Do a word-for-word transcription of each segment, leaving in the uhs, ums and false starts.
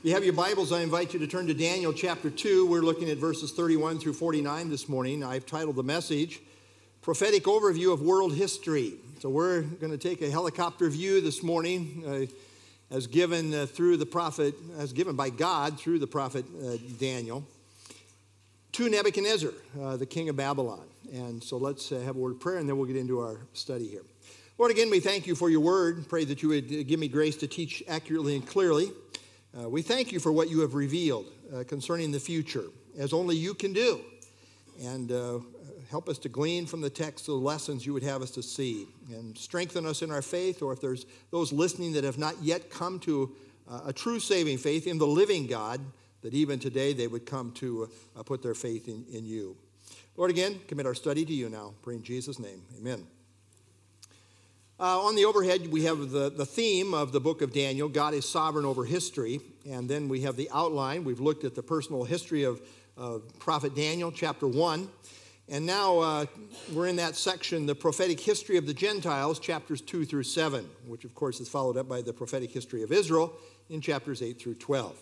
If you have your Bibles, I invite you to turn to Daniel chapter two. We're looking at verses thirty-one through forty-nine this morning. I've titled the message, Prophetic Overview of World History. So we're going to take a helicopter view this morning uh, as given uh, through the prophet, as given by God through the prophet uh, Daniel, to Nebuchadnezzar, uh, the king of Babylon. And so let's uh, have a word of prayer, and then we'll get into our study here. Lord, again, we thank you for your word. Pray that you would give me grace to teach accurately and clearly. Uh, we thank you for what you have revealed uh, concerning the future, as only you can do. And uh, help us to glean from the text the lessons you would have us to see. And strengthen us in our faith, or if there's those listening that have not yet come to uh, a true saving faith in the living God, that even today they would come to uh, put their faith in, in you. Lord, again, commit our study to you now. Pray in Jesus' name. Amen. Uh, on the overhead, we have the, the theme of the book of Daniel, God is sovereign over history. And then we have the outline. We've looked at the personal history of, of Prophet Daniel, chapter one. And now uh, we're in that section, the prophetic history of the Gentiles, chapters two through seven, which of course is followed up by the prophetic history of Israel in chapters eight through twelve.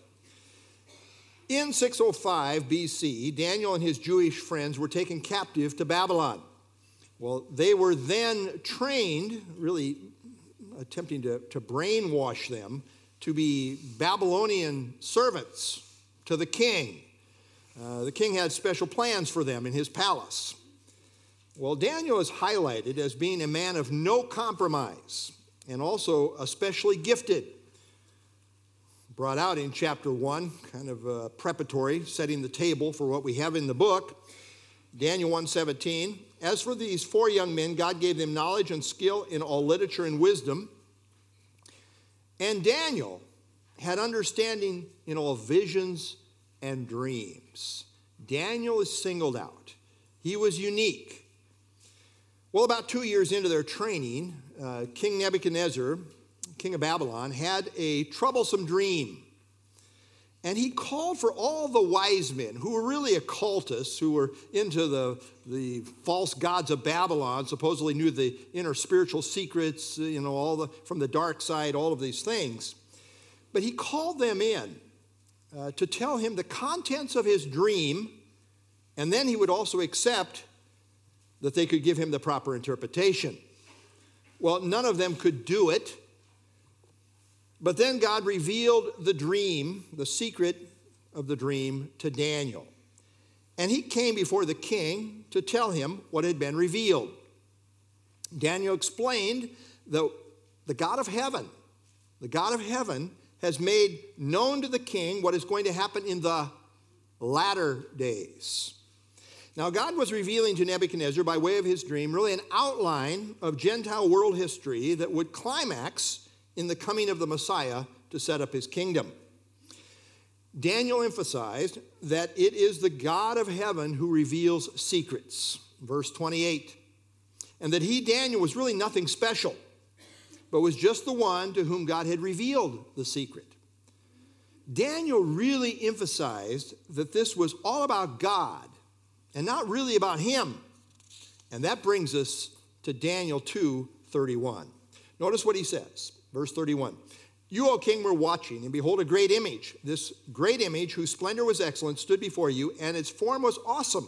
In six oh five B C, Daniel and his Jewish friends were taken captive to Babylon. Well, they were then trained, really attempting to, to brainwash them, to be Babylonian servants to the king. Uh, the king had special plans for them in his palace. Well, Daniel is highlighted as being a man of no compromise and also especially gifted. Brought out in chapter one, kind of uh, preparatory, setting the table for what we have in the book. Daniel one seventeen, as for these four young men, God gave them knowledge and skill in all literature and wisdom. And Daniel had understanding in all visions and dreams. Daniel is singled out. He was unique. Well, about two years into their training, uh, King Nebuchadnezzar, king of Babylon, had a troublesome dream. And he called for all the wise men who were really occultists, who were into the, the false gods of Babylon, supposedly knew the inner spiritual secrets, you know, all the from the dark side, all of these things. But he called them in uh, to tell him the contents of his dream, and then he would also accept that they could give him the proper interpretation. Well, none of them could do it. But then God revealed the dream, the secret of the dream, to Daniel. And he came before the king to tell him what had been revealed. Daniel explained that the God of heaven, the God of heaven has made known to the king what is going to happen in the latter days. Now, God was revealing to Nebuchadnezzar, by way of his dream, really an outline of Gentile world history that would climax in the coming of the Messiah to set up his kingdom. Daniel emphasized that it is the God of heaven who reveals secrets, verse twenty-eight, and that he, Daniel, was really nothing special, but was just the one to whom God had revealed the secret. Daniel really emphasized that this was all about God and not really about him. And that brings us to Daniel two thirty-one. Notice what he says. Verse thirty-one, you, O king, were watching, and behold, a great image. This great image, whose splendor was excellent, stood before you, and its form was awesome.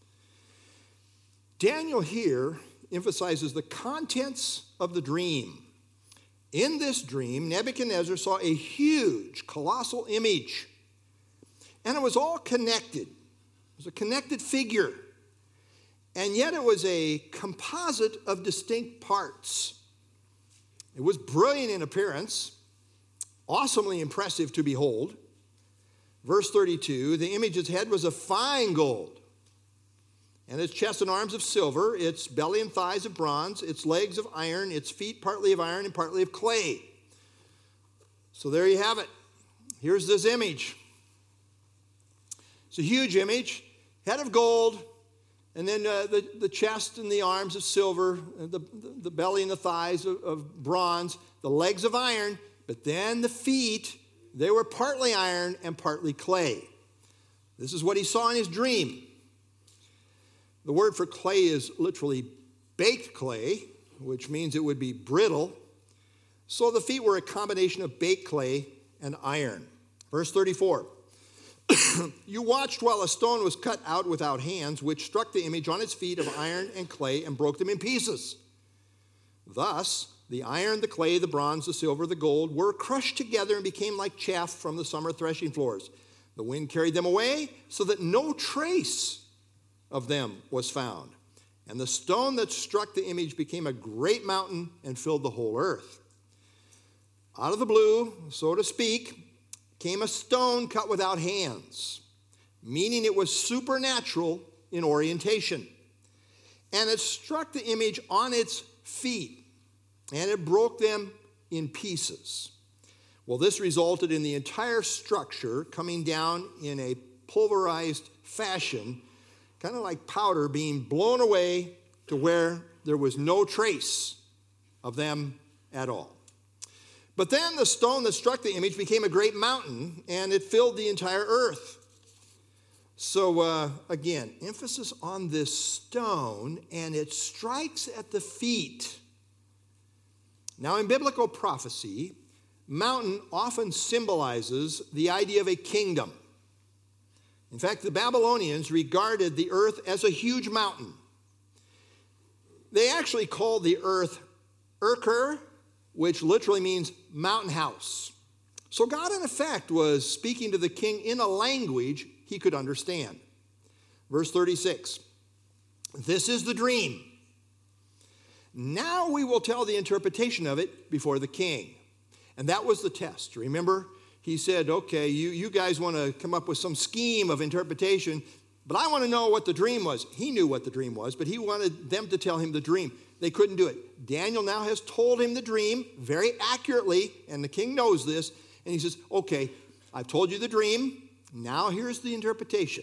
Daniel here emphasizes the contents of the dream. In this dream, Nebuchadnezzar saw a huge, colossal image, and it was all connected. It was a connected figure, and yet it was a composite of distinct parts. It was brilliant in appearance, awesomely impressive to behold. Verse thirty-two, the image's head was of fine gold, and its chest and arms of silver, its belly and thighs of bronze, its legs of iron, its feet partly of iron and partly of clay. So there you have it. Here's this image. It's a huge image, head of gold, and then uh, the, the chest and the arms of silver, the, the belly and the thighs of, of bronze, the legs of iron, but then the feet, they were partly iron and partly clay. This is what he saw in his dream. The word for clay is literally baked clay, which means it would be brittle. So the feet were a combination of baked clay and iron. Verse thirty-four. You watched while a stone was cut out without hands, which struck the image on its feet of iron and clay and broke them in pieces. Thus, the iron, the clay, the bronze, the silver, the gold were crushed together and became like chaff from the summer threshing floors. The wind carried them away so that no trace of them was found. And the stone that struck the image became a great mountain and filled the whole earth. Out of the blue, so to speak, came a stone cut without hands, meaning it was supernatural in orientation. And it struck the image on its feet, and it broke them in pieces. Well, this resulted in the entire structure coming down in a pulverized fashion, kind of like powder being blown away to where there was no trace of them at all. But then the stone that struck the image became a great mountain, and it filled the entire earth. So uh, again, emphasis on this stone, and it strikes at the feet. Now, in biblical prophecy, mountain often symbolizes the idea of a kingdom. In fact, the Babylonians regarded the earth as a huge mountain. They actually called the earth Urker, which literally means mountain house. So God, in effect, was speaking to the king in a language he could understand. Verse thirty-six, this is the dream. Now we will tell the interpretation of it before the king. And that was the test. Remember, he said, okay, you, you guys want to come up with some scheme of interpretation, but I want to know what the dream was. He knew what the dream was, but he wanted them to tell him the dream. They couldn't do it. Daniel now has told him the dream very accurately, and the king knows this, and he says, okay, I've told you the dream. Now here's the interpretation.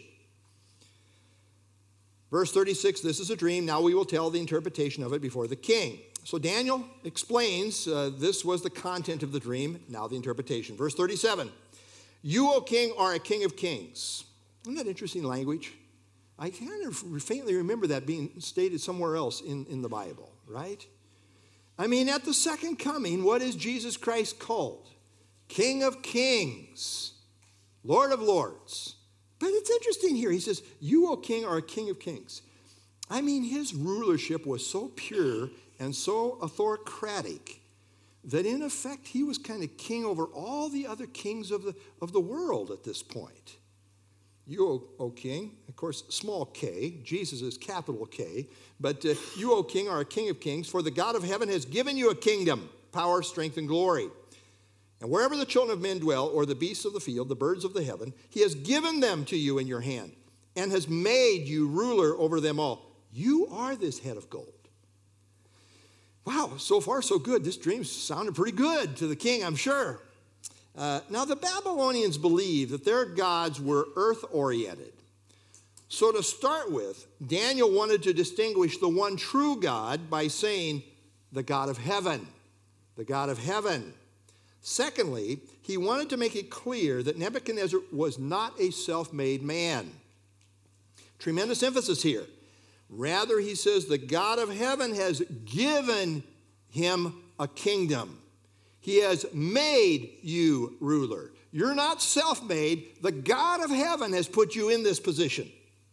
Verse thirty-six, this is a dream. Now we will tell the interpretation of it before the king. So Daniel explains uh, this was the content of the dream, now the interpretation. Verse thirty-seven, you, O king, are a king of kings. Isn't that interesting language? I kind of faintly remember that being stated somewhere else in, in the Bible, right? I mean, at the second coming, what is Jesus Christ called? King of kings, Lord of lords. But it's interesting here. He says, you, O king, are a king of kings. I mean, his rulership was so pure and so authoritative that in effect he was kind of king over all the other kings of the, of the world at this point. You, O, o king, of course, small k, Jesus is capital K, but uh, you, O king, are a king of kings, for the God of heaven has given you a kingdom, power, strength, and glory. And wherever the children of men dwell, or the beasts of the field, the birds of the heaven, he has given them to you in your hand, and has made you ruler over them all. You are this head of gold. Wow, so far so good. This dream sounded pretty good to the king, I'm sure. Uh, now, the Babylonians believed that their gods were earth-oriented. So to start with, Daniel wanted to distinguish the one true God by saying, the God of heaven, the God of heaven. Secondly, he wanted to make it clear that Nebuchadnezzar was not a self-made man. Tremendous emphasis here. Rather, he says, the God of heaven has given him a kingdom. He has made you ruler. You're not self-made. The God of heaven has put you in this position.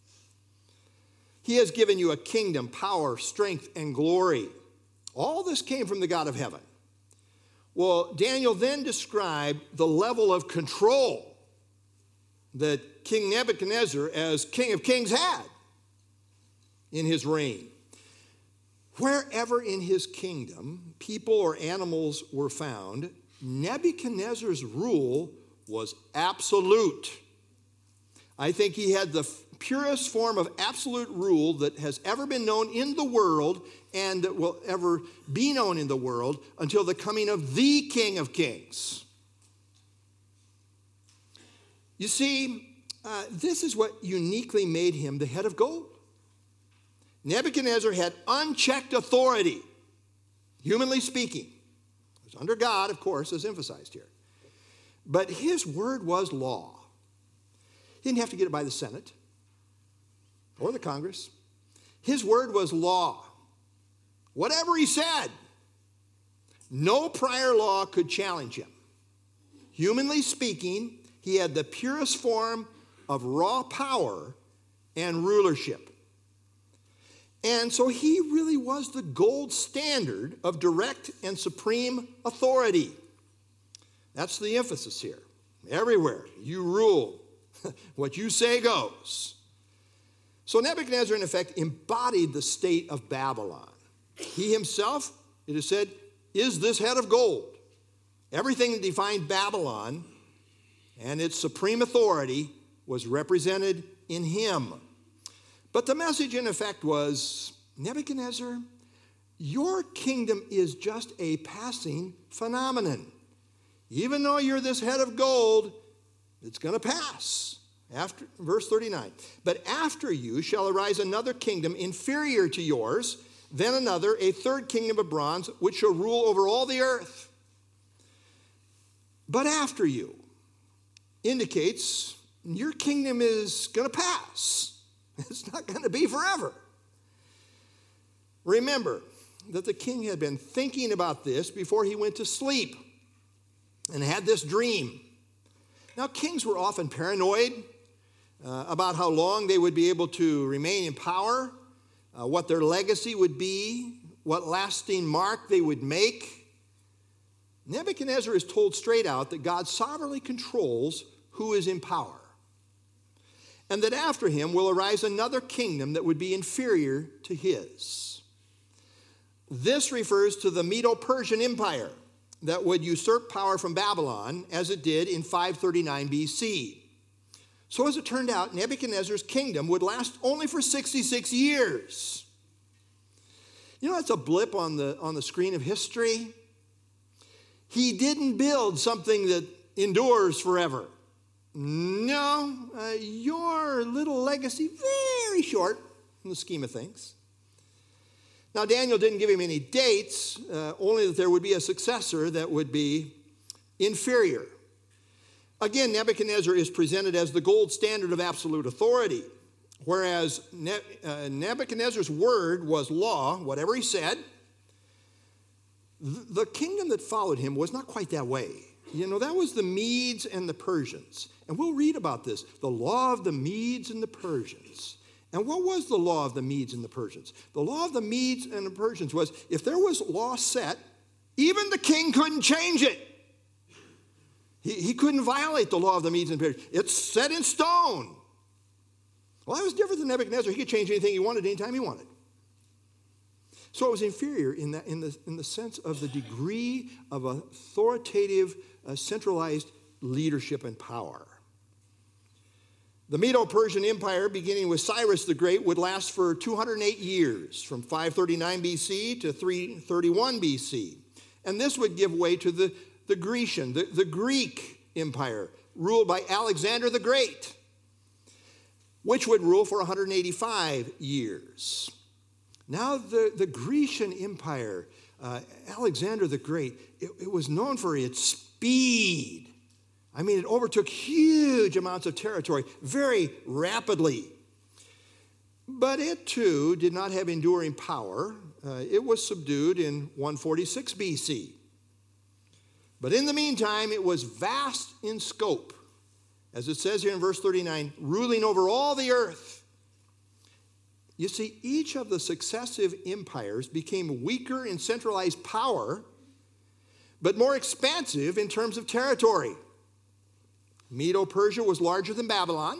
He has given you a kingdom, power, strength, and glory. All this came from the God of heaven. Well, Daniel then described the level of control that King Nebuchadnezzar, as King of Kings, had in his reign. Wherever in his kingdom people or animals were found, Nebuchadnezzar's rule was absolute. I think he had the purest form of absolute rule that has ever been known in the world and that will ever be known in the world until the coming of the King of Kings. You see, uh, this is what uniquely made him the head of gold. Nebuchadnezzar had unchecked authority, humanly speaking. It was under God, of course, as emphasized here. But his word was law. He didn't have to get it by the Senate or the Congress. His word was law. Whatever he said, no prior law could challenge him. Humanly speaking, He had the purest form of raw power and rulership. And so he really was the gold standard of direct and supreme authority. That's the emphasis here. Everywhere, you rule. What you say goes. So Nebuchadnezzar, in effect, embodied the state of Babylon. He himself, it is said, is this head of gold. Everything that defined Babylon and its supreme authority was represented in him. But the message, in effect, was, Nebuchadnezzar, your kingdom is just a passing phenomenon. Even though you're this head of gold, it's going to pass. After, verse thirty-nine, but after you shall arise another kingdom inferior to yours, then another, a third kingdom of bronze, which shall rule over all the earth. But after you indicates your kingdom is going to pass. It's not going to be forever. Remember that the king had been thinking about this before he went to sleep and had this dream. Now, kings were often paranoid uh, about how long they would be able to remain in power, uh, what their legacy would be, what lasting mark they would make. Nebuchadnezzar is told straight out that God sovereignly controls who is in power, and that after him will arise another kingdom that would be inferior to his. This refers to the Medo-Persian Empire that would usurp power from Babylon, as it did in five thirty-nine B C. So as it turned out, Nebuchadnezzar's kingdom would last only for sixty-six years. You know, that's a blip on the, on the screen of history. He didn't build something that endures forever. No, uh, your little legacy, very short in the scheme of things. Now, Daniel didn't give him any dates, uh, only that there would be a successor that would be inferior. Again, Nebuchadnezzar is presented as the gold standard of absolute authority, whereas ne- uh, Nebuchadnezzar's word was law, whatever he said. Th- the kingdom that followed him was not quite that way. You know, that was the Medes and the Persians. And we'll read about this, the law of the Medes and the Persians. And what was the law of the Medes and the Persians? The law of the Medes and the Persians was, if there was law set, even the king couldn't change it. He, he couldn't violate the law of the Medes and Persians. It's set in stone. Well, that was different than Nebuchadnezzar. He could change anything he wanted anytime he wanted. So it was inferior in, that, in, the, in the sense of the degree of authoritative, uh, centralized leadership and power. The Medo-Persian Empire, beginning with Cyrus the Great, would last for two hundred eight years, from five thirty-nine B C to three thirty-one B C. And this would give way to the, the Grecian, the, the Greek Empire, ruled by Alexander the Great, which would rule for one hundred eighty-five years. Now, the, the Grecian Empire, uh, Alexander the Great, it, it was known for its speed. I mean, it overtook huge amounts of territory very rapidly. But it, too, did not have enduring power. Uh, it was subdued in one forty-six B C. But in the meantime, it was vast in scope. As it says here in verse thirty-nine, ruling over all the earth. You see, each of the successive empires became weaker in centralized power, but more expansive in terms of territory. Medo-Persia was larger than Babylon.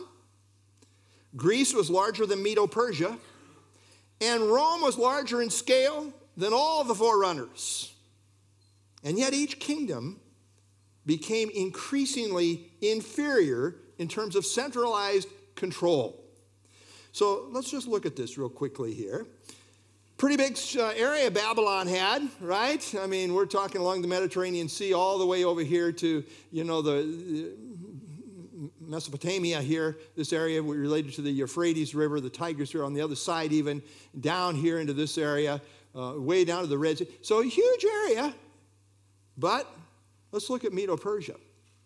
Greece was larger than Medo-Persia. And Rome was larger in scale than all of the forerunners. And yet each kingdom became increasingly inferior in terms of centralized control. So let's just look at this real quickly here. Pretty big uh, area Babylon had, right? I mean, we're talking along the Mediterranean Sea all the way over here to, you know, the, the Mesopotamia here, this area related to the Euphrates River, the Tigris River on the other side even, down here into this area, uh, way down to the Red Sea. So a huge area, but let's look at Medo-Persia.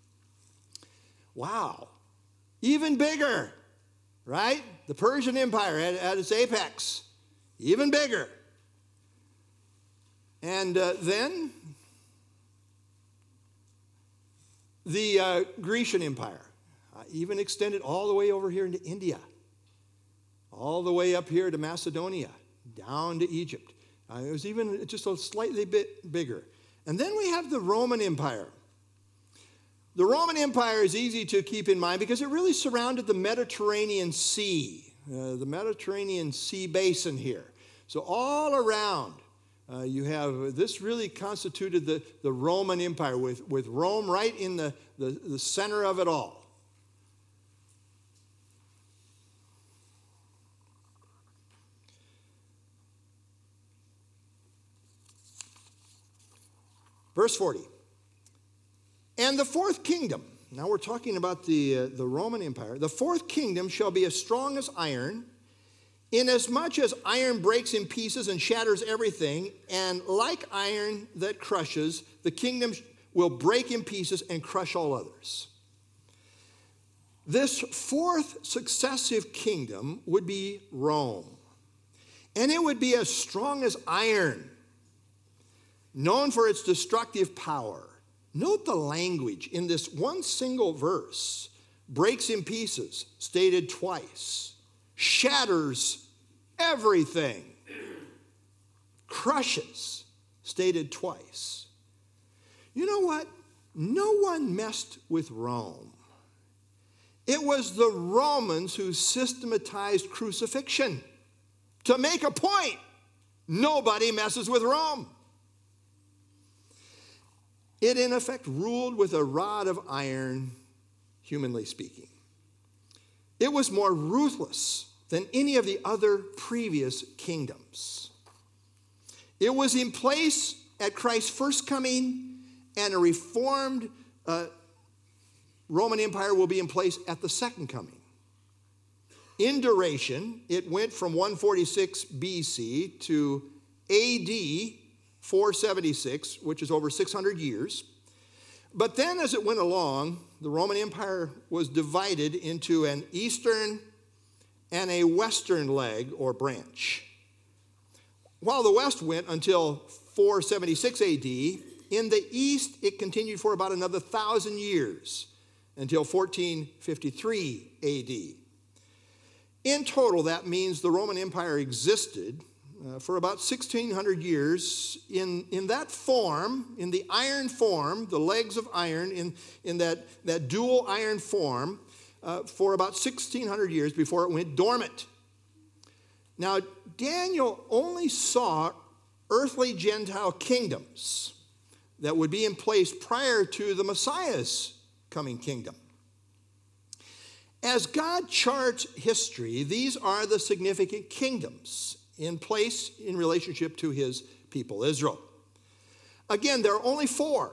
Wow, even bigger, right? The Persian Empire at, at its apex, even bigger. And uh, then the uh, Grecian Empire. even extended all the way over here into India, all the way up here to Macedonia, down to Egypt. Uh, it was even just a slightly bit bigger. And then we have the Roman Empire. The Roman Empire is easy to keep in mind because it really surrounded the Mediterranean Sea, uh, the Mediterranean Sea basin here. So all around, uh, you have, this really constituted the, the Roman Empire with, with Rome right in the, the, the center of it all. Verse forty. And the fourth kingdom, now we're talking about the, uh, the Roman Empire. The fourth kingdom shall be as strong as iron, inasmuch as iron breaks in pieces and shatters everything, and like iron that crushes, the kingdom will break in pieces and crush all others. This fourth successive kingdom would be Rome, and it would be as strong as iron, known for its destructive power. Note the language in this one single verse. Breaks in pieces, stated twice. Shatters everything. Crushes, stated twice. You know what? No one messed with Rome. It was the Romans who systematized crucifixion. To make a point, nobody messes with Rome. It, in effect, ruled with a rod of iron, humanly speaking. It was more ruthless than any of the other previous kingdoms. It was in place at Christ's first coming, and a reformed uh, Roman Empire will be in place at the second coming. In duration, it went from one forty-six B C to A D four seventy-six, which is over six hundred years. But then as it went along, the Roman Empire was divided into an eastern and a western leg or branch. While the west went until four seventy-six A D, in the east it continued for about another thousand years until fourteen fifty-three A D. In total, that means the Roman Empire existed Uh, for about sixteen hundred years in, in that form, in the iron form, the legs of iron, in, in that, that dual iron form, uh, for about sixteen hundred years before it went dormant. Now, Daniel only saw earthly Gentile kingdoms that would be in place prior to the Messiah's coming kingdom. As God charts history, these are the significant kingdoms in place in relationship to his people, Israel. Again, there are only four.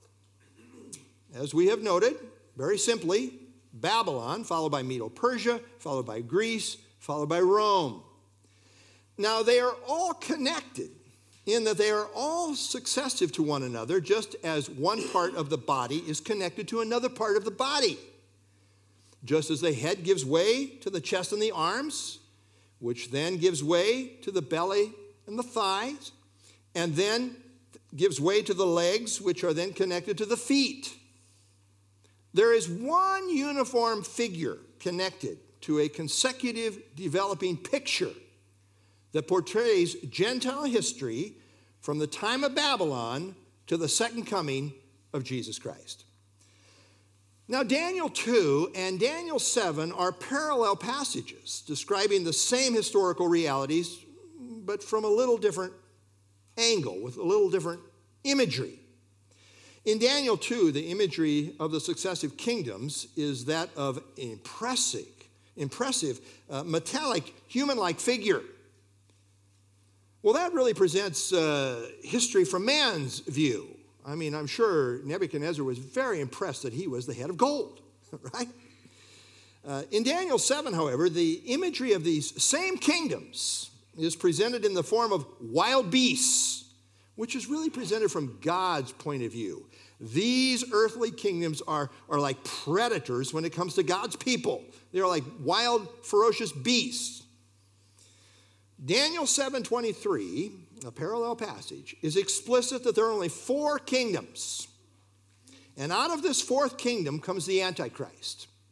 As we have noted, very simply, Babylon, followed by Medo-Persia, followed by Greece, followed by Rome. Now, they are all connected in that they are all successive to one another, just as one part of the body is connected to another part of the body. Just as the head gives way to the chest and the arms, which then gives way to the belly and the thighs, and then gives way to the legs, which are then connected to the feet. There is one uniform figure connected to a consecutive developing picture that portrays Gentile history from the time of Babylon to the second coming of Jesus Christ. Now, Daniel two and Daniel seven are parallel passages describing the same historical realities, but from a little different angle, with a little different imagery. In Daniel two, the imagery of the successive kingdoms is that of an impressive, impressive, uh, metallic, human-like figure. Well, that really presents uh, history from man's view. I mean, I'm sure Nebuchadnezzar was very impressed that he was the head of gold, right? Uh, in Daniel seven, however, the imagery of these same kingdoms is presented in the form of wild beasts, which is really presented from God's point of view. These earthly kingdoms are, are like predators when it comes to God's people. They are like wild, ferocious beasts. Daniel seven twenty-three, a parallel passage, is explicit that there are only four kingdoms. And out of this fourth kingdom comes the Antichrist.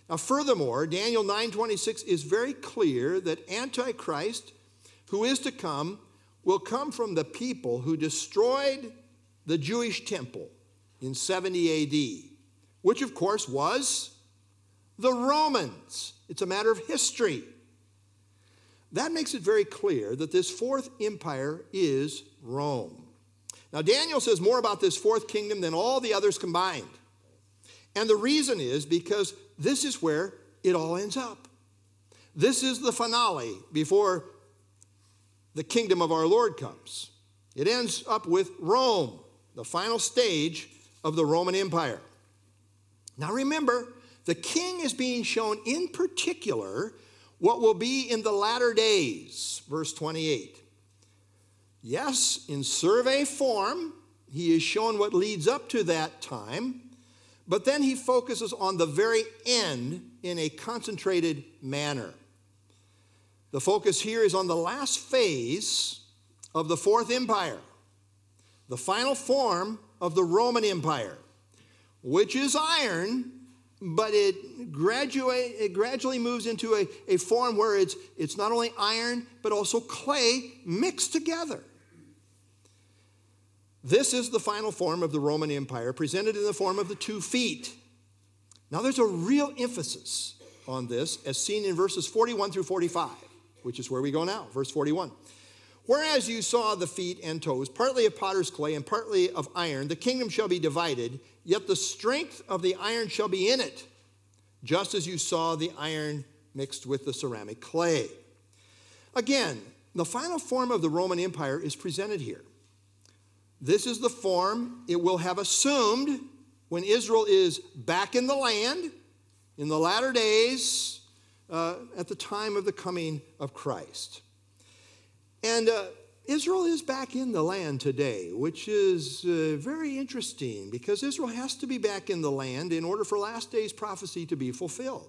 Now, furthermore, Daniel nine twenty-six is very clear that Antichrist, who is to come, will come from the people who destroyed the Jewish temple in seventy A D, which of course was the Romans. It's a matter of history. That makes it very clear that this fourth empire is Rome. Now, Daniel says more about this fourth kingdom than all the others combined. And the reason is because this is where it all ends up. This is the finale before the kingdom of our Lord comes. It ends up with Rome, the final stage of the Roman Empire. Now remember, the king is being shown in particular what will be in the latter days, verse twenty-eight. Yes, in survey form, he is shown what leads up to that time, but then he focuses on the very end in a concentrated manner. The focus here is on the last phase of the Fourth Empire, the final form of the Roman Empire, which is iron, but it, graduate, it gradually moves into a, a form where it's, it's not only iron, but also clay mixed together. This is the final form of the Roman Empire, presented in the form of the two feet. Now, there's a real emphasis on this, as seen in verses forty-one through forty-five, which is where we go now, verse forty-one. Whereas you saw the feet and toes, partly of potter's clay and partly of iron, the kingdom shall be divided, yet the strength of the iron shall be in it, just as you saw the iron mixed with the ceramic clay. Again, the final form of the Roman Empire is presented here. This is the form it will have assumed when Israel is back in the land in the latter days uh, at the time of the coming of Christ. And uh, Israel is back in the land today, which is uh, very interesting because Israel has to be back in the land in order for last days prophecy to be fulfilled.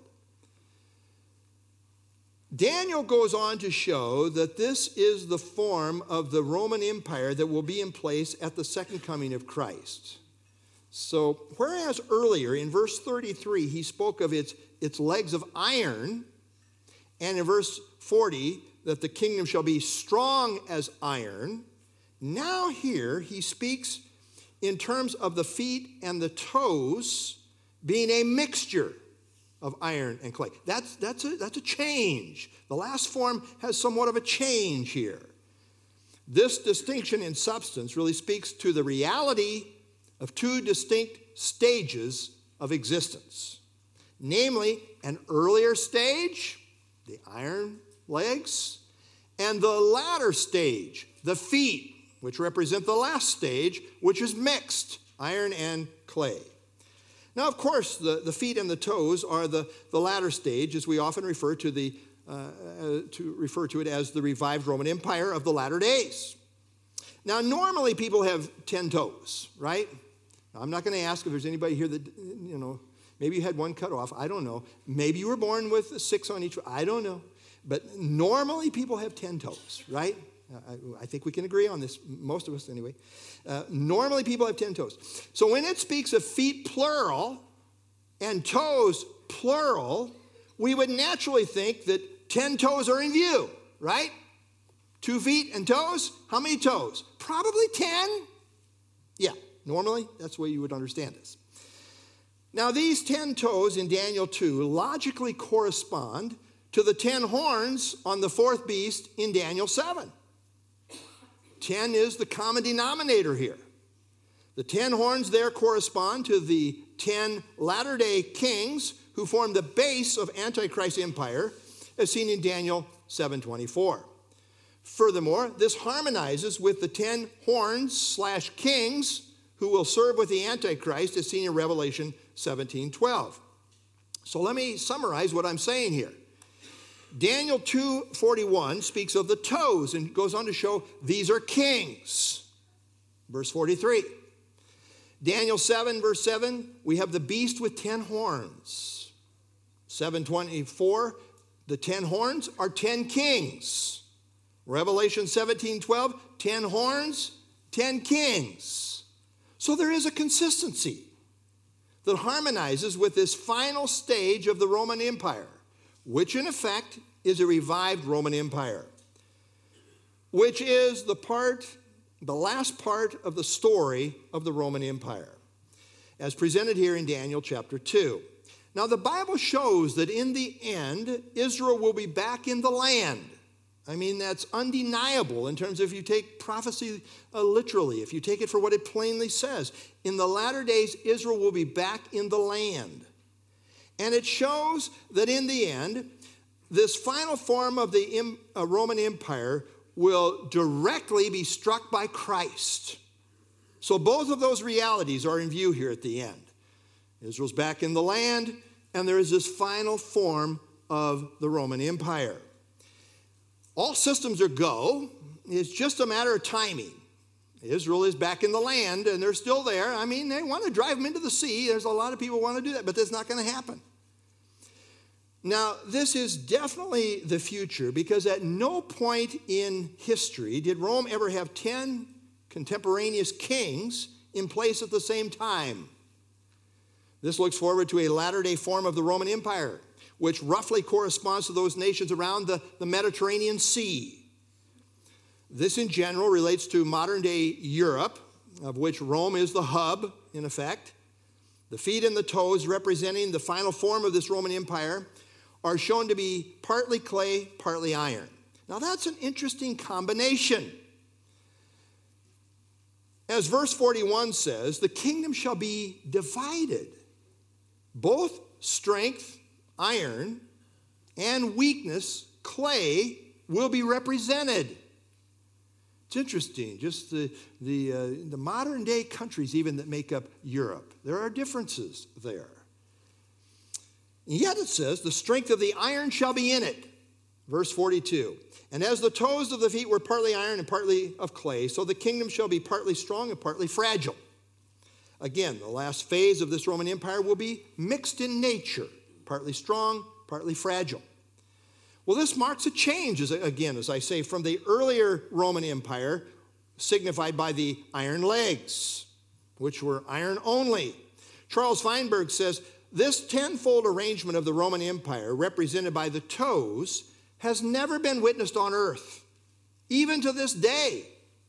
Daniel goes on to show that this is the form of the Roman Empire that will be in place at the second coming of Christ. So, whereas earlier in verse thirty-three he spoke of its, its legs of iron, and in verse forty that the kingdom shall be strong as iron, now here he speaks in terms of the feet and the toes being a mixture of iron and clay. That's, that's, a, that's a change. The last form has somewhat of a change here. This distinction in substance really speaks to the reality of two distinct stages of existence. Namely, an earlier stage, the iron legs, and the latter stage, the feet, which represent the last stage, which is mixed, iron and clay. Now, of course, the, the feet and the toes are the, the latter stage, as we often refer to, the, uh, uh, to refer to it as the revived Roman Empire of the latter days. Now, normally people have ten toes, right? Now, I'm not going to ask if there's anybody here that, you know, maybe you had one cut off. I don't know. Maybe you were born with six on each. I don't know. But normally people have ten toes, right? I, I think we can agree on this, most of us anyway. Uh, normally people have ten toes. So when it speaks of feet plural and toes plural, we would naturally think that ten toes are in view, right? Two feet and toes? How many toes? Probably ten. Yeah, normally that's the way you would understand this. Now these ten toes in Daniel two logically correspond to the ten horns on the fourth beast in Daniel seven. Ten is the common denominator here. The ten horns there correspond to the ten latter-day kings who form the base of Antichrist's empire, as seen in Daniel seven twenty-four. Furthermore, this harmonizes with the ten horns slash kings who will serve with the Antichrist, as seen in Revelation seventeen twelve. So let me summarize what I'm saying here. Daniel two forty-one speaks of the toes and goes on to show these are kings. Verse forty-three. Daniel seven, verse seven, we have the beast with ten horns. seven twenty-four, the ten horns are ten kings. Revelation seventeen twelve, ten horns, ten kings. So there is a consistency. that harmonizes with this final stage of the Roman Empire, which in effect is a revived Roman Empire, which is the part, the last part of the story of the Roman Empire, as presented here in Daniel chapter two. Now, the Bible shows that in the end, Israel will be back in the land. I mean, that's undeniable in terms of if you take prophecy uh, literally, if you take it for what it plainly says. In the latter days, Israel will be back in the land. And it shows that in the end, this final form of the uh, Roman Empire will directly be struck by Christ. So both of those realities are in view here at the end. Israel's back in the land, and there is this final form of the Roman Empire. All systems are go. It's just a matter of timing. Israel is back in the land, and they're still there. I mean, they want to drive them into the sea. There's a lot of people who want to do that, but that's not going to happen. Now, this is definitely the future, because at no point in history did Rome ever have ten contemporaneous kings in place at the same time. This looks forward to a latter-day form of the Roman Empire, which roughly corresponds to those nations around the, the Mediterranean Sea. This, in general, relates to modern-day Europe, of which Rome is the hub, in effect. The feet and the toes, representing the final form of this Roman Empire, are shown to be partly clay, partly iron. Now, that's an interesting combination. As verse forty-one says, the kingdom shall be divided. Both strength, iron, and weakness, clay, will be represented. It's interesting, just the, the, uh, the modern day countries even that make up Europe. There are differences there. And yet it says, the strength of the iron shall be in it. Verse forty-two. And as the toes of the feet were partly iron and partly of clay, so the kingdom shall be partly strong and partly fragile. Again, the last phase of this Roman Empire will be mixed in nature, partly strong, partly fragile. Well, this marks a change, as, again, as I say, from the earlier Roman Empire, signified by the iron legs, which were iron only. Charles Feinberg says, this tenfold arrangement of the Roman Empire, represented by the toes, has never been witnessed on earth, even to this day.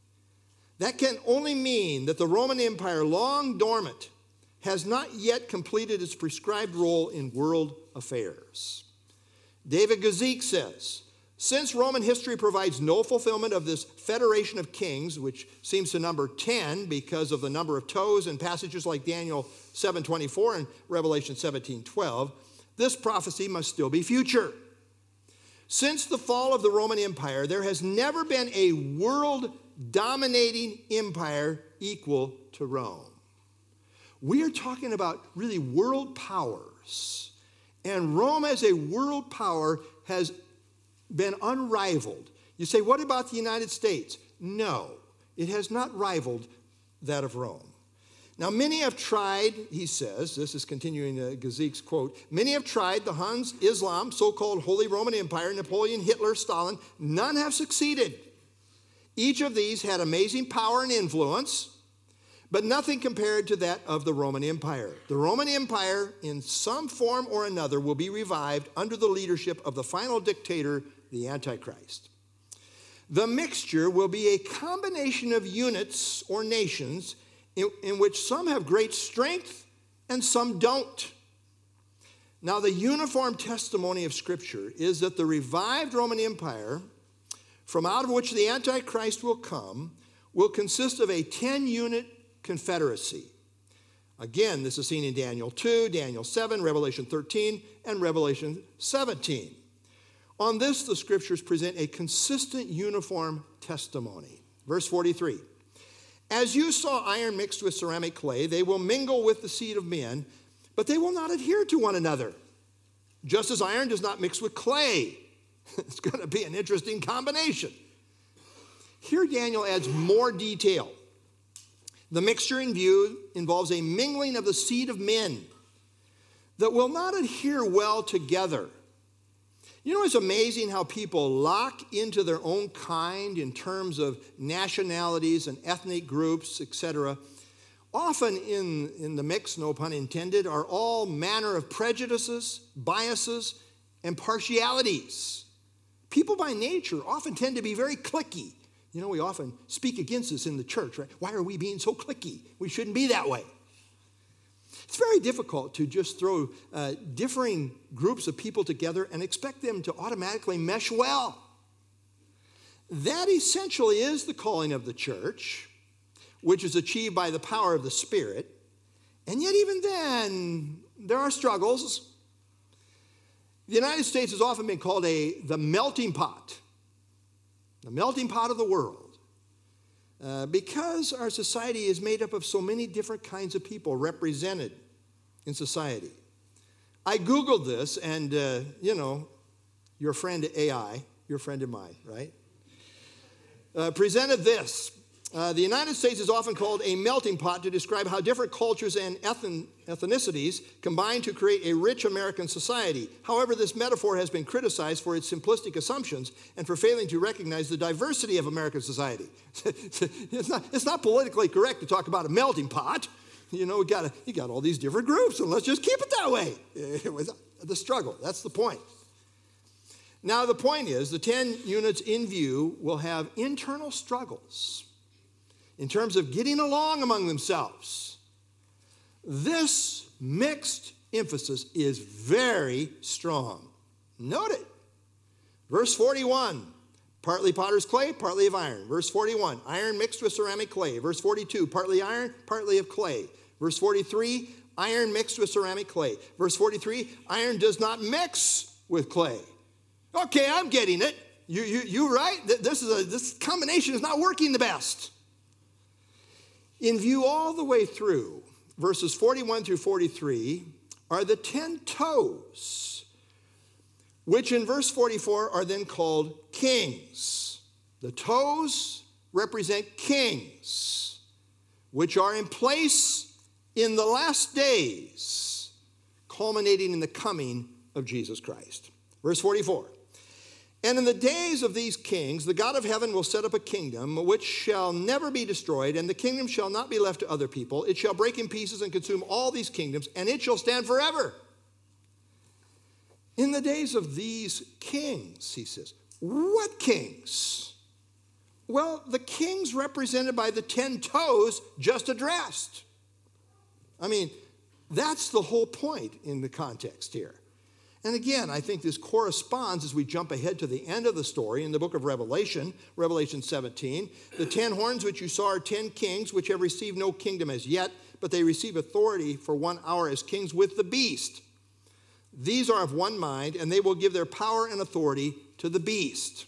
That can only mean that the Roman Empire, long dormant, has not yet completed its prescribed role in world affairs. David Guzik says, since Roman history provides no fulfillment of this federation of kings, which seems to number ten because of the number of toes in passages like Daniel seven twenty-four and Revelation seventeen twelve, this prophecy must still be future. Since the fall of the Roman Empire, there has never been a world-dominating empire equal to Rome. We are talking about really world powers. And Rome as a world power has been unrivaled. You say, what about the United States? No, it has not rivaled that of Rome. Now, many have tried, he says, this is continuing uh, Gazik's quote, many have tried the Huns, Islam, so-called Holy Roman Empire, Napoleon, Hitler, Stalin. None have succeeded. Each of these had amazing power and influence, but nothing compared to that of the Roman Empire. The Roman Empire, in some form or another, will be revived under the leadership of the final dictator, the Antichrist. The mixture will be a combination of units or nations in, in which some have great strength and some don't. Now, the uniform testimony of Scripture is that the revived Roman Empire, from out of which the Antichrist will come, will consist of a ten-unit confederacy. Again, this is seen in Daniel two, Daniel seven, Revelation thirteen, and Revelation seventeen. On this, the Scriptures present a consistent, uniform testimony. Verse forty-three. As you saw iron mixed with ceramic clay, they will mingle with the seed of men, but they will not adhere to one another. Just as iron does not mix with clay. It's going to be an interesting combination. Here Daniel adds more detail. The mixture in view involves a mingling of the seed of men that will not adhere well together. You know, it's amazing how people lock into their own kind in terms of nationalities and ethnic groups, et cetera, Often in, in the mix, no pun intended, are all manner of prejudices, biases, and partialities. People by nature often tend to be very cliquey. You know, we often speak against this in the church, right? Why are we being so cliquey? We shouldn't be that way. It's very difficult to just throw uh, differing groups of people together and expect them to automatically mesh well. That essentially is the calling of the church, which is achieved by the power of the Spirit. And yet even then, there are struggles. The United States has often been called a the melting pot, the melting pot of the world, uh, because our society is made up of so many different kinds of people represented in society. I Googled this, and, uh, you know, your friend A I, your friend of mine, right, uh, presented this. Uh, the United States is often called a melting pot to describe how different cultures and ethn- ethnicities combine to create a rich American society. However, this metaphor has been criticized for its simplistic assumptions and for failing to recognize the diversity of American society. it's, not, it's not politically correct to talk about a melting pot. You know, we got you got all these different groups, and let's just keep it that way. It was the struggle. That's the point. Now, the point is, the ten units in view will have internal struggles in terms of getting along among themselves. This mixed emphasis is very strong. Note it. Verse forty-one, partly potter's clay, partly of iron. Verse forty-one, iron mixed with ceramic clay. Verse forty-two, partly iron, partly of clay. Verse forty-three, iron mixed with ceramic clay. Verse forty-three, iron does not mix with clay. Okay, I'm getting it. You, you, you right? This, is a, this combination is not working the best. In view all the way through, verses forty-one through forty-three are the ten toes, which in verse forty-four are then called kings. The toes represent kings, which are in place in the last days, culminating in the coming of Jesus Christ. Verse forty-four. And in the days of these kings, the God of heaven will set up a kingdom which shall never be destroyed, and the kingdom shall not be left to other people. It shall break in pieces and consume all these kingdoms, and it shall stand forever. In the days of these kings, he says. What kings? Well, the kings represented by the ten toes just addressed. I mean, that's the whole point in the context here. And again, I think this corresponds as we jump ahead to the end of the story in the book of Revelation, Revelation seventeen. The ten horns which you saw are ten kings which have received no kingdom as yet, but they receive authority for one hour as kings with the beast. These are of one mind, and they will give their power and authority to the beast.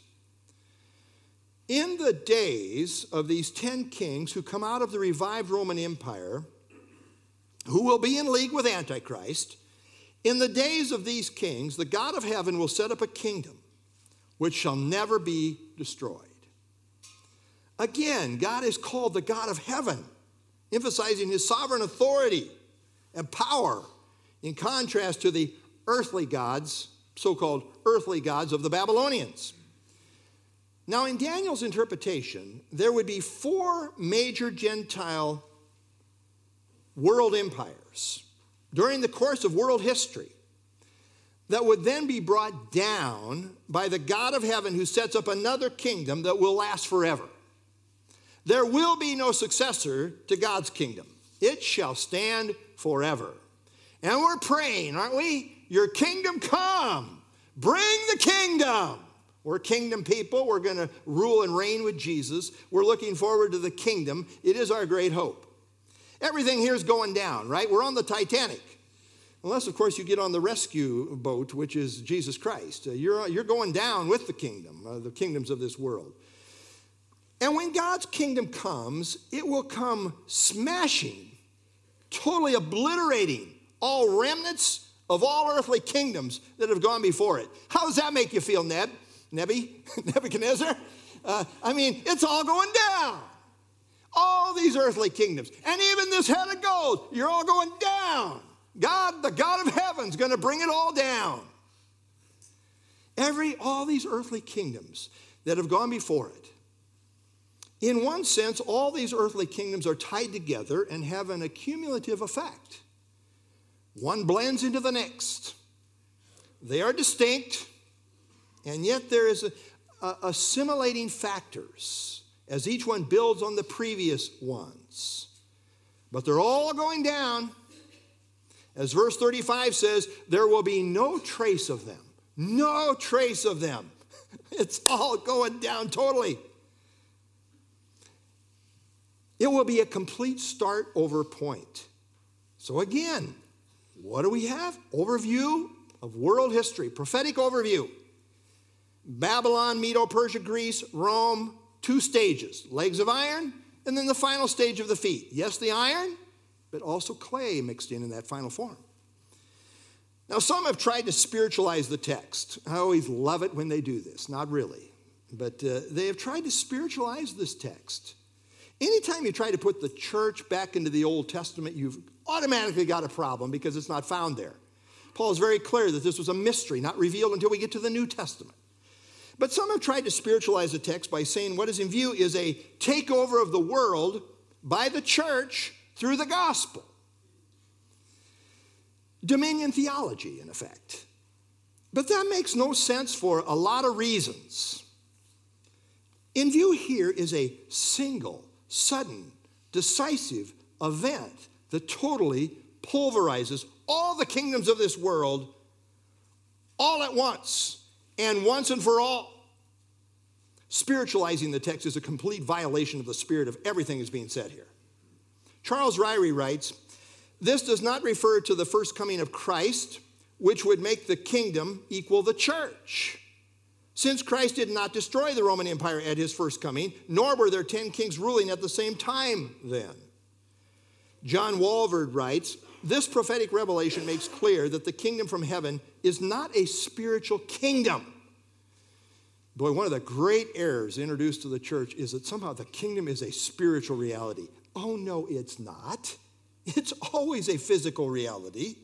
In the days of these ten kings who come out of the revived Roman Empire, who will be in league with Antichrist, in the days of these kings, the God of heaven will set up a kingdom which shall never be destroyed. Again, God is called the God of heaven, emphasizing his sovereign authority and power in contrast to the earthly gods, so-called earthly gods of the Babylonians. Now, in Daniel's interpretation, there would be four major Gentile world empires during the course of world history that would then be brought down by the God of heaven who sets up another kingdom that will last forever. There will be no successor to God's kingdom. It shall stand forever. And we're praying, aren't we? Your kingdom come. Bring the kingdom. We're kingdom people. We're going to rule and reign with Jesus. We're looking forward to the kingdom. It is our great hope. Everything here is going down, right? We're on the Titanic. Unless, of course, you get on the rescue boat, which is Jesus Christ. Uh, you're, you're going down with the kingdom, uh, the kingdoms of this world. And when God's kingdom comes, it will come smashing, totally obliterating all remnants of all earthly kingdoms that have gone before it. How does that make you feel, Neb? Nebi? Nebuchadnezzar? Uh, I mean, it's all going down. All these earthly kingdoms. And even this head of gold, you're all going down. God, the God of heaven, is going to bring it all down. Every, all these earthly kingdoms that have gone before it, In one sense, all these earthly kingdoms are tied together and have an accumulative effect. One blends into the next. They are distinct, and yet there is a, a, assimilating factors as each one builds on the previous ones. But they're all going down. As verse thirty-five says, there will be no trace of them. No trace of them. It's all going down totally. It will be a complete start over point. So again, what do we have? Overview of world history, prophetic overview. Babylon, Medo-Persia, Greece, Rome, two stages, legs of iron, and then the final stage of the feet. Yes, the iron, but also clay mixed in in that final form. Now, some have tried to spiritualize the text. I always love it when they do this. Not really, but uh, they have tried to spiritualize this text. Anytime you try to put the church back into the Old Testament, you've automatically got a problem because it's not found there. Paul is very clear that this was a mystery, not revealed until we get to the New Testament. But some have tried to spiritualize the text by saying what is in view is a takeover of the world by the church through the gospel. Dominion theology, in effect. But that makes no sense for a lot of reasons. In view here is a single, sudden, decisive event that totally pulverizes all the kingdoms of this world all at once and once and for all. Spiritualizing the text is a complete violation of the spirit of everything that's being said here. Charles Ryrie writes, this does not refer to the first coming of Christ, which would make the kingdom equal the church. Since Christ did not destroy the Roman Empire at his first coming, nor were there ten kings ruling at the same time then. John Walvoord writes, this prophetic revelation makes clear that the kingdom from heaven is not a spiritual kingdom. Boy, one of the great errors introduced to the church is that somehow the kingdom is a spiritual reality. Oh, no, it's not. It's always a physical reality.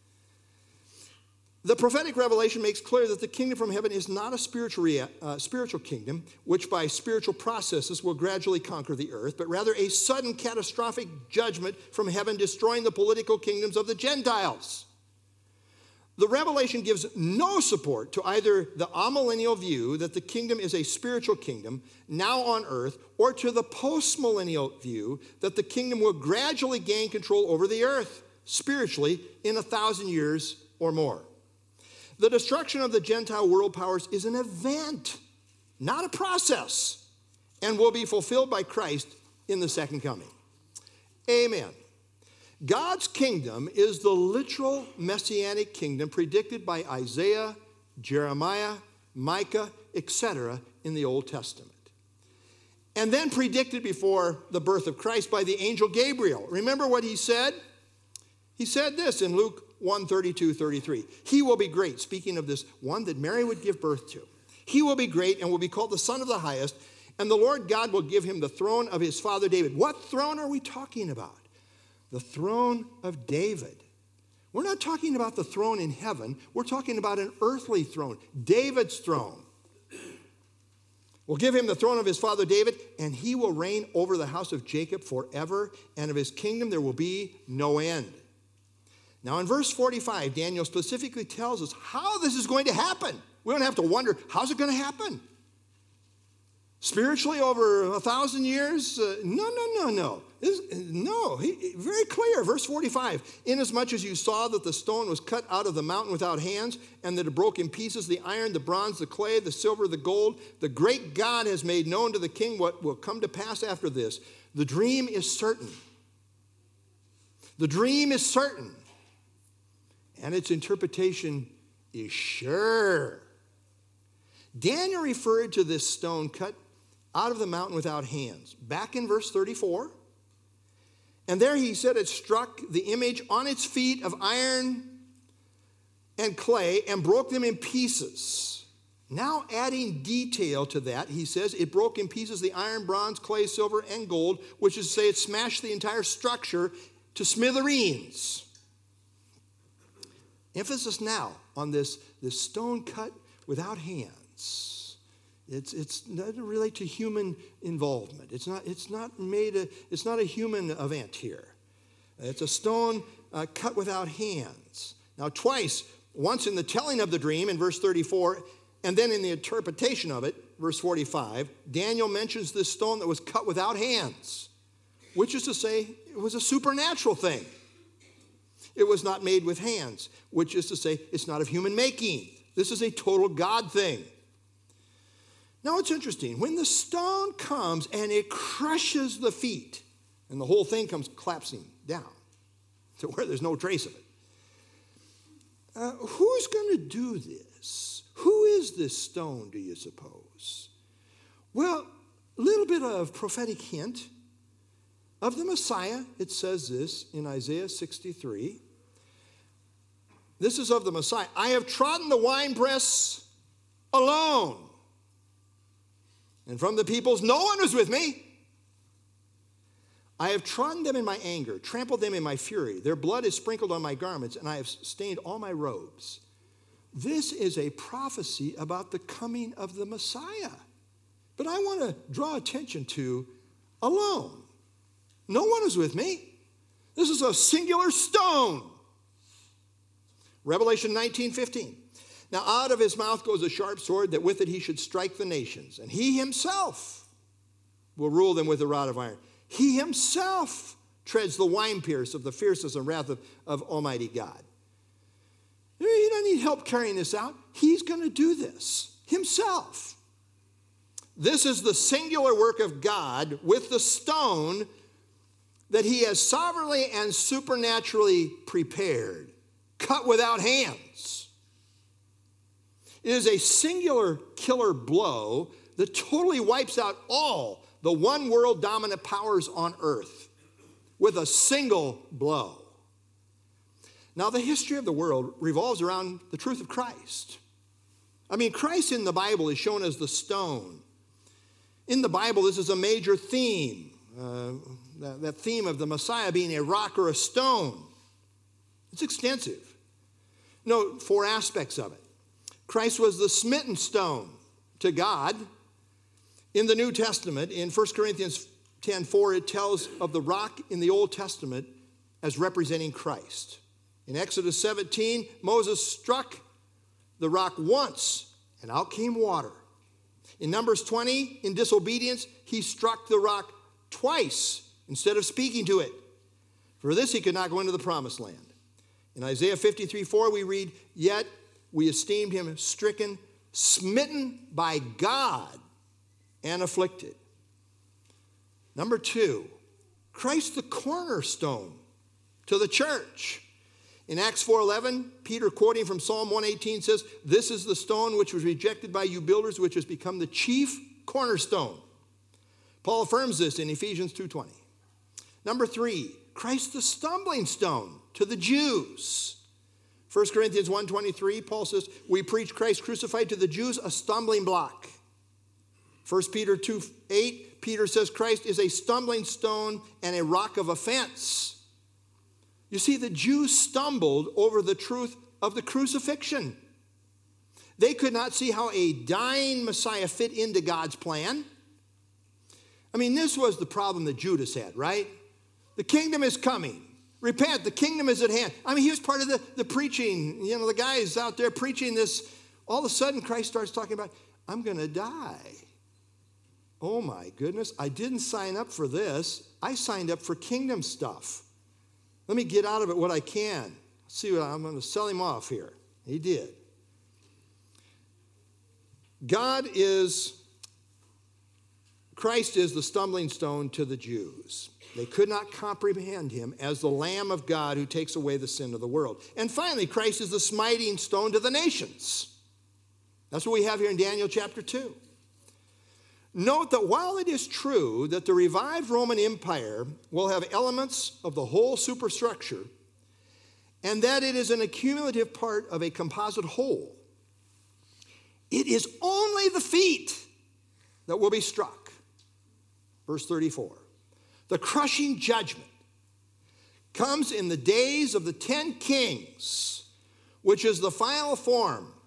The prophetic revelation makes clear that the kingdom from heaven is not a spiritual, rea- uh, spiritual kingdom, which by spiritual processes will gradually conquer the earth, but rather a sudden catastrophic judgment from heaven destroying the political kingdoms of the Gentiles. The revelation gives no support to either the amillennial view that the kingdom is a spiritual kingdom now on earth, or to the postmillennial view that the kingdom will gradually gain control over the earth spiritually in a thousand years or more. The destruction of the Gentile world powers is an event, not a process, and will be fulfilled by Christ in the second coming. Amen. God's kingdom is the literal messianic kingdom predicted by Isaiah, Jeremiah, Micah, et cetera in the Old Testament. And then predicted before the birth of Christ by the angel Gabriel. Remember what he said? He said this in Luke one, thirty-two, thirty-three. He will be great, speaking of this one that Mary would give birth to. He will be great and will be called the Son of the Highest, and the Lord God will give him the throne of his father David. What throne are we talking about? The throne of David. We're not talking about the throne in heaven. We're talking about an earthly throne, David's throne. We'll give him the throne of his father David, and he will reign over the house of Jacob forever, and of his kingdom there will be no end. Now in verse forty-five, Daniel specifically tells us how this is going to happen. We don't have to wonder, how's it going to happen? Spiritually over a thousand years? Uh, no, no, no, no. This, no, he, very clear, verse forty-five. Inasmuch as you saw that the stone was cut out of the mountain without hands, and that it broke in pieces the iron, the bronze, the clay, the silver, the gold, the great God has made known to the king what will come to pass after this. The dream is certain. The dream is certain. And its interpretation is sure. Daniel referred to this stone cut out of the mountain without hands, back in verse thirty-four. And there he said it struck the image on its feet of iron and clay and broke them in pieces. Now adding detail to that, he says it broke in pieces the iron, bronze, clay, silver, and gold, which is to say it smashed the entire structure to smithereens. Emphasis now on this, this stone cut without hands. It's it's doesn't relate to human involvement. It's not it's not made a it's not a human event here. It's a stone uh, cut without hands. Now twice, once in the telling of the dream in verse thirty-four, and then in the interpretation of it, verse forty-five, Daniel mentions this stone that was cut without hands, which is to say it was a supernatural thing. It was not made with hands, which is to say it's not of human making. This is a total God thing. Now it's interesting. When the stone comes and it crushes the feet, and the whole thing comes collapsing down to where there's no trace of it. Uh, who's going to do this? Who is this stone, do you suppose? Well, a little bit of prophetic hint of the Messiah. It says this in Isaiah sixty-three. This is of the Messiah. I have trodden the winepress alone. And from the peoples, no one was with me. I have trodden them in my anger, trampled them in my fury. Their blood is sprinkled on my garments, and I have stained all my robes. This is a prophecy about the coming of the Messiah. But I want to draw attention to alone. No one is with me. This is a singular stone. Revelation nineteen fifteen. Now out of his mouth goes a sharp sword, that with it he should strike the nations. And he himself will rule them with a rod of iron. He himself treads the winepress of the fierceness and wrath of, of Almighty God. You don't need help carrying this out. He's going to do this himself. This is the singular work of God with the stone that he has sovereignly and supernaturally prepared, cut without hands. It is a singular killer blow that totally wipes out all the one world dominant powers on earth with a single blow. Now, the history of the world revolves around the truth of Christ. I mean, Christ in the Bible is shown as the stone. In the Bible, this is a major theme, uh, that, that theme of the Messiah being a rock or a stone. It's extensive. Note four aspects of it. Christ was the smitten stone to God. In the New Testament, in First Corinthians ten four, it tells of the rock in the Old Testament as representing Christ. In Exodus seventeen, Moses struck the rock once, and out came water. In Numbers twenty, in disobedience, he struck the rock twice instead of speaking to it. For this he could not go into the promised land. In Isaiah fifty-three four, we read, yet we esteemed him stricken, smitten by God, and afflicted. Number two, Christ the cornerstone to the church. In Acts four eleven, Peter, quoting from Psalm one eighteen, says, this is the stone which was rejected by you builders, which has become the chief cornerstone. Paul affirms this in Ephesians two twenty. Number three, Christ the stumbling stone to the Jews. First Corinthians one twenty-three, Paul says, we preach Christ crucified to the Jews, a stumbling block. First Peter two eight, Peter says Christ is a stumbling stone and a rock of offense. You see, the Jews stumbled over the truth of the crucifixion. They could not see how a dying Messiah fit into God's plan. I mean, this was the problem that Judas had, right? The kingdom is coming. Repent, the kingdom is at hand. I mean, he was part of the, the preaching. You know, the guys out there preaching this. All of a sudden, Christ starts talking about, I'm going to die. Oh, my goodness. I didn't sign up for this. I signed up for kingdom stuff. Let me get out of it what I can. See what I'm going to sell him off here. He did. God is, Christ is the stumbling stone to the Jews. They could not comprehend him as the Lamb of God who takes away the sin of the world. And finally, Christ is the smiting stone to the nations. That's what we have here in Daniel chapter two. Note that while it is true that the revived Roman Empire will have elements of the whole superstructure, and that it is an accumulative part of a composite whole, it is only the feet that will be struck. Verse thirty-four. The crushing judgment comes in the days of the ten kings, which is the final form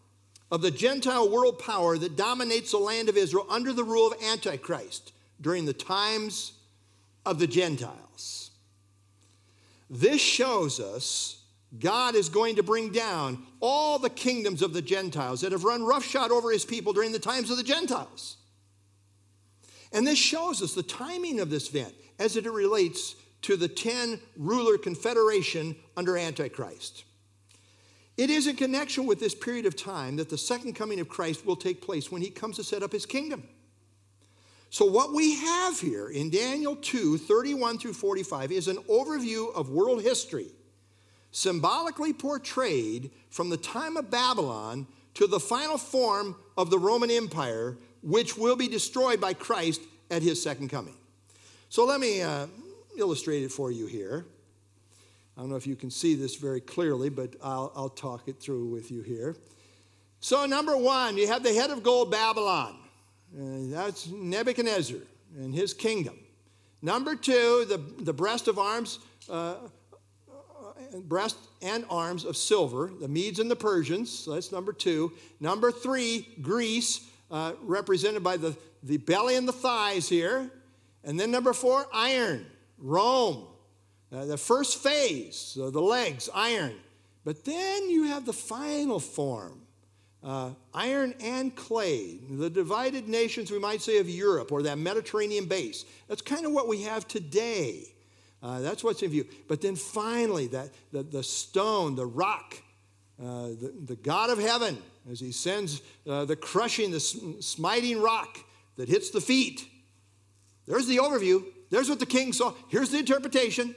of the Gentile world power that dominates the land of Israel under the rule of Antichrist during the times of the Gentiles. This shows us God is going to bring down all the kingdoms of the Gentiles that have run roughshod over his people during the times of the Gentiles. And this shows us the timing of this event as it relates to the ten ruler confederation under Antichrist. It is in connection with this period of time that the second coming of Christ will take place when he comes to set up his kingdom. So what we have here in Daniel two, thirty-one through forty-five is an overview of world history, symbolically portrayed from the time of Babylon to the final form of the Roman Empire, which will be destroyed by Christ at his second coming. So let me uh, illustrate it for you here. I don't know if you can see this very clearly, but I'll, I'll talk it through with you here. So number one, you have the head of gold, Babylon. Uh, that's Nebuchadnezzar and his kingdom. Number two, the, the breast of arms, uh, breast and arms of silver, the Medes and the Persians. So that's number two. Number three, Greece, uh, represented by the, the belly and the thighs here. And then number four, iron, Rome. Uh, the first phase, so the legs, iron. But then you have the final form, uh, iron and clay, the divided nations, we might say, of Europe, or that Mediterranean base. That's kind of what we have today. Uh, that's what's in view. But then finally, that the, the stone, the rock, uh, the, the God of heaven, as he sends uh, the crushing, the smiting rock that hits the feet. There's the overview. There's what the king saw. Here's the interpretation.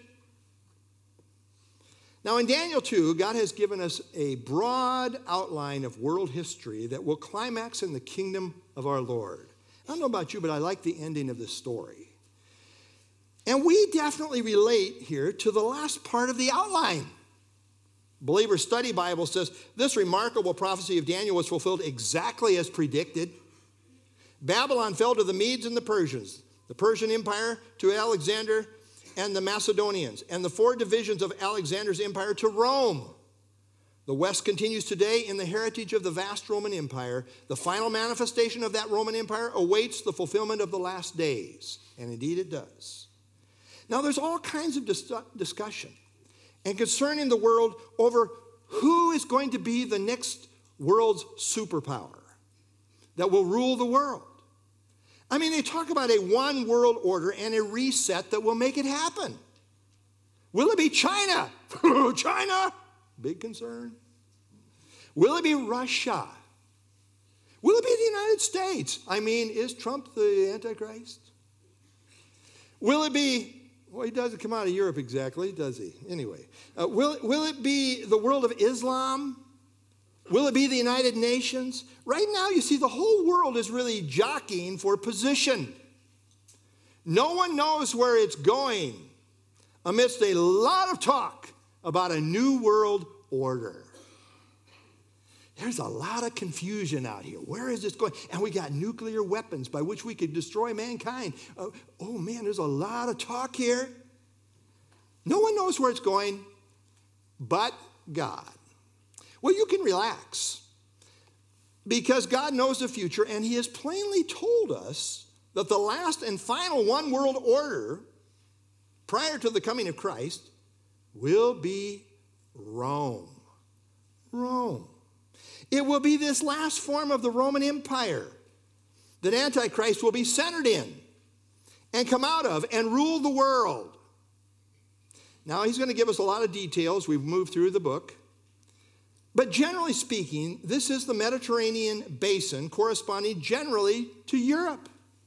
Now, in Daniel two, God has given us a broad outline of world history that will climax in the kingdom of our Lord. I don't know about you, but I like the ending of this story. And we definitely relate here to the last part of the outline. Believer Study Bible says, this remarkable prophecy of Daniel was fulfilled exactly as predicted. Babylon fell to the Medes and the Persians, the Persian Empire to Alexander and the Macedonians, and the four divisions of Alexander's empire to Rome. The West continues today in the heritage of the vast Roman Empire. The final manifestation of that Roman Empire awaits the fulfillment of the last days, and indeed it does. Now, there's all kinds of dis- discussion and concern in the world over who is going to be the next world's superpower that will rule the world. I mean, they talk about a one world order and a reset that will make it happen. Will it be China? China? Big concern. Will it be Russia? Will it be the United States? I mean, is Trump the Antichrist? Will it be, well, he doesn't come out of Europe exactly, does he? Anyway, uh, will, will it be the world of Islam? Will it be the United Nations? Right now, you see, the whole world is really jockeying for position. No one knows where it's going amidst a lot of talk about a new world order. There's a lot of confusion out here. Where is this going? And we got nuclear weapons by which we could destroy mankind. Uh, oh, man, there's a lot of talk here. No one knows where it's going but God. Well, you can relax because God knows the future, and he has plainly told us that the last and final one world order prior to the coming of Christ will be Rome. Rome. It will be this last form of the Roman Empire that Antichrist will be centered in and come out of and rule the world. Now, he's going to give us a lot of details. We've moved through the book. But generally speaking, this is the Mediterranean basin corresponding generally to Europe.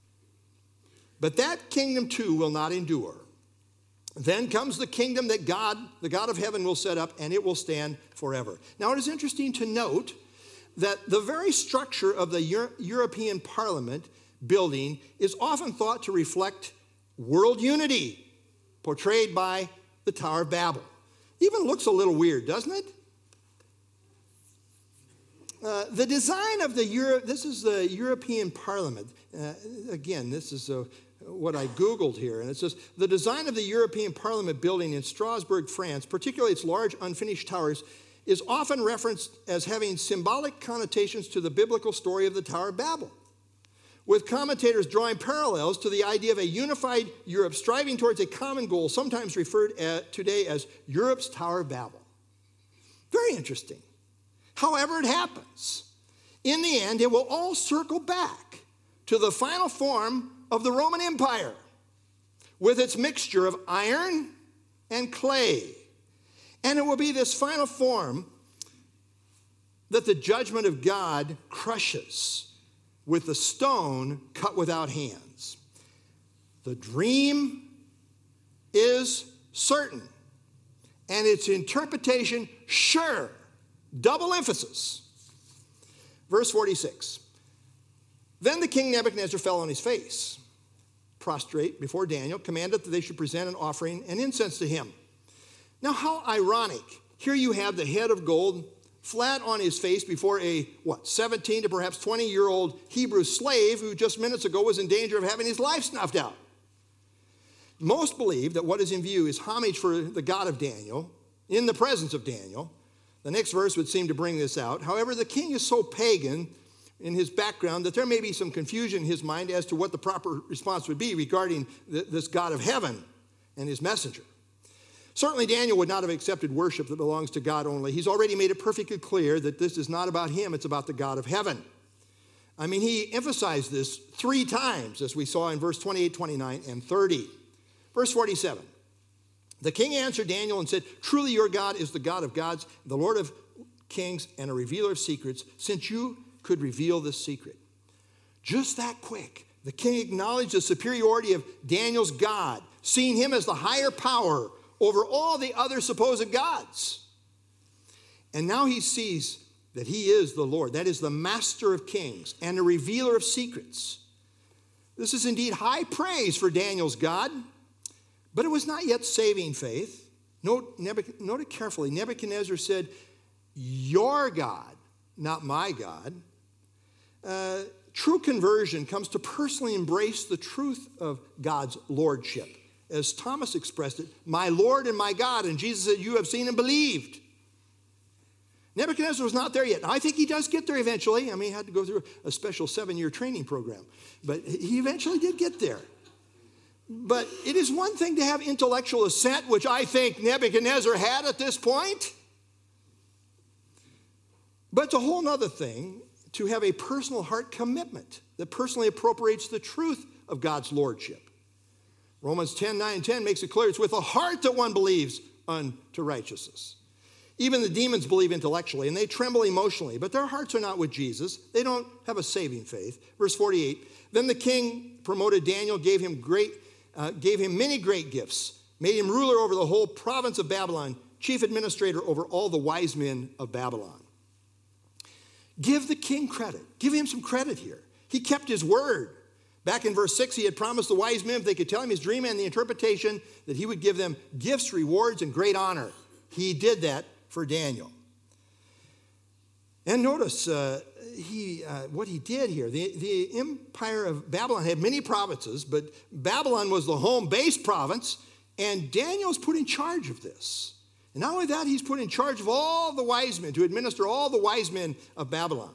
But that kingdom too will not endure. Then comes the kingdom that God, the God of heaven, will set up, and it will stand forever. Now, it is interesting to note that the very structure of the Euro- European Parliament building is often thought to reflect world unity, portrayed by the Tower of Babel. Even looks a little weird, doesn't it? Uh, the design of the Euro, this is the European Parliament. Uh, again, this is a, what I Googled here, and it says, the design of the European Parliament building in Strasbourg, France, particularly its large unfinished towers, is often referenced as having symbolic connotations to the biblical story of the Tower of Babel, with commentators drawing parallels to the idea of a unified Europe striving towards a common goal, sometimes referred at today as Europe's Tower of Babel. Very interesting. However it happens, in the end, it will all circle back to the final form of the Roman Empire, with its mixture of iron and clay. And it will be this final form that the judgment of God crushes with the stone cut without hands. The dream is certain, and its interpretation sure. Double emphasis. Verse forty-six. Then the king Nebuchadnezzar fell on his face, prostrate before Daniel, commanded that they should present an offering and incense to him. Now, how ironic. Here you have the head of gold flat on his face before a, what, seventeen to perhaps twenty-year-old Hebrew slave who just minutes ago was in danger of having his life snuffed out. Most believe that what is in view is homage for the God of Daniel in the presence of Daniel. The next verse would seem to bring this out. However, the king is so pagan in his background that there may be some confusion in his mind as to what the proper response would be regarding this God of heaven and his messenger. Certainly, Daniel would not have accepted worship that belongs to God only. He's already made it perfectly clear that this is not about him, it's about the God of heaven. I mean, he emphasized this three times, as we saw in verse twenty-eight, twenty-nine, and thirty. Verse forty-seven. The king answered Daniel and said, "Truly your God is the God of gods, the Lord of kings, and a revealer of secrets, since you could reveal this secret." Just that quick, the king acknowledged the superiority of Daniel's God, seeing him as the higher power over all the other supposed gods. And now he sees that he is the Lord, that is the master of kings and a revealer of secrets. This is indeed high praise for Daniel's God, but it was not yet saving faith. Note, Nebuch- note it carefully. Nebuchadnezzar said, "Your God, not my God." Uh, true conversion comes to personally embrace the truth of God's lordship. As Thomas expressed it, "My Lord and my God." And Jesus said, "You have seen and believed." Nebuchadnezzar was not there yet. Now, I think he does get there eventually. I mean, he had to go through a special seven-year training program. But he eventually did get there. But it is one thing to have intellectual assent, which I think Nebuchadnezzar had at this point. But it's a whole other thing to have a personal heart commitment that personally appropriates the truth of God's lordship. Romans ten, nine, and ten makes it clear it's with the heart that one believes unto righteousness. Even the demons believe intellectually, and they tremble emotionally, but their hearts are not with Jesus. They don't have a saving faith. Verse forty-eight, then the king promoted Daniel, gave him great, uh, gave him many great gifts, made him ruler over the whole province of Babylon, chief administrator over all the wise men of Babylon. Give the king credit. Give him some credit here. He kept his word. Back in verse six, he had promised the wise men, if they could tell him his dream and the interpretation, that he would give them gifts, rewards, and great honor. He did that for Daniel. And notice uh, he, uh, what he did here. The, the empire of Babylon had many provinces, but Babylon was the home base province, and Daniel's put in charge of this. And not only that, he's put in charge of all the wise men, to administer all the wise men of Babylon.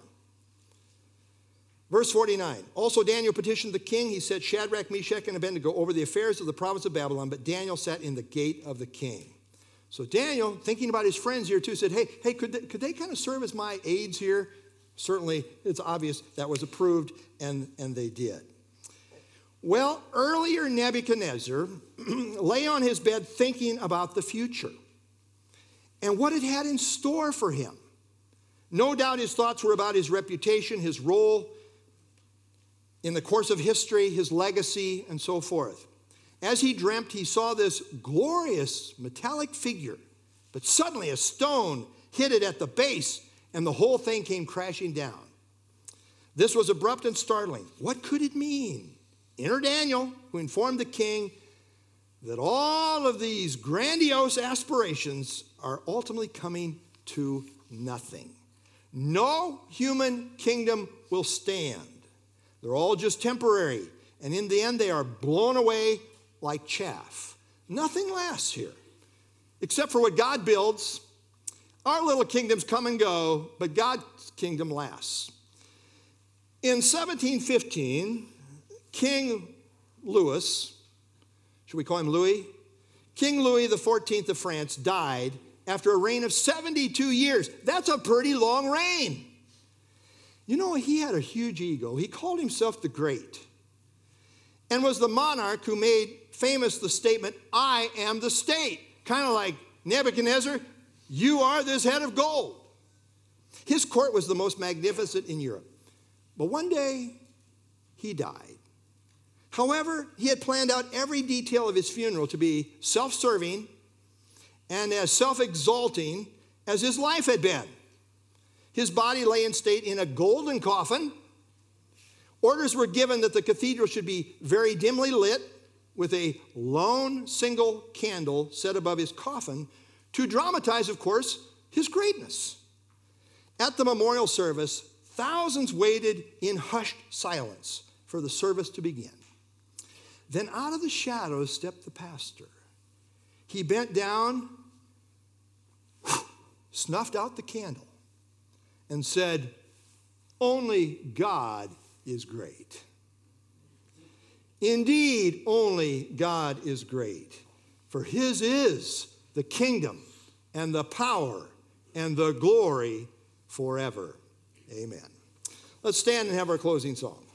Verse forty-nine, also Daniel petitioned the king. He set Shadrach, Meshach, and Abednego over the affairs of the province of Babylon, but Daniel sat in the gate of the king. So Daniel, thinking about his friends here too, said, hey, hey, could they, could they kind of serve as my aides here? Certainly, it's obvious that was approved, and, and they did. Well, earlier Nebuchadnezzar lay on his bed thinking about the future and what it had in store for him. No doubt his thoughts were about his reputation, his role in the course of history, his legacy, and so forth. As he dreamt, he saw this glorious metallic figure, but suddenly a stone hit it at the base, and the whole thing came crashing down. This was abrupt and startling. What could it mean? Enter Daniel, who informed the king that all of these grandiose aspirations are ultimately coming to nothing. No human kingdom will stand. They're all just temporary, and in the end they are blown away like chaff. Nothing lasts here, except for what God builds. Our little kingdoms come and go, but God's kingdom lasts. In seventeen fifteen, King Louis, should we call him Louis? King Louis the fourteenth of France died after a reign of seventy-two years. That's a pretty long reign. You know, he had a huge ego. He called himself the Great and was the monarch who made famous the statement, I am the state. Kind of like Nebuchadnezzar, you are this head of gold. His court was the most magnificent in Europe. But one day, he died. However, he had planned out every detail of his funeral to be self-serving and as self-exalting as his life had been. His body lay in state in a golden coffin. Orders were given that the cathedral should be very dimly lit with a lone single candle set above his coffin to dramatize, of course, his greatness. At the memorial service, thousands waited in hushed silence for the service to begin. Then out of the shadows stepped the pastor. He bent down, snuffed out the candle, and said, only God is great. Indeed, only God is great, for his is the kingdom and the power and the glory forever. Amen. Let's stand and have our closing song.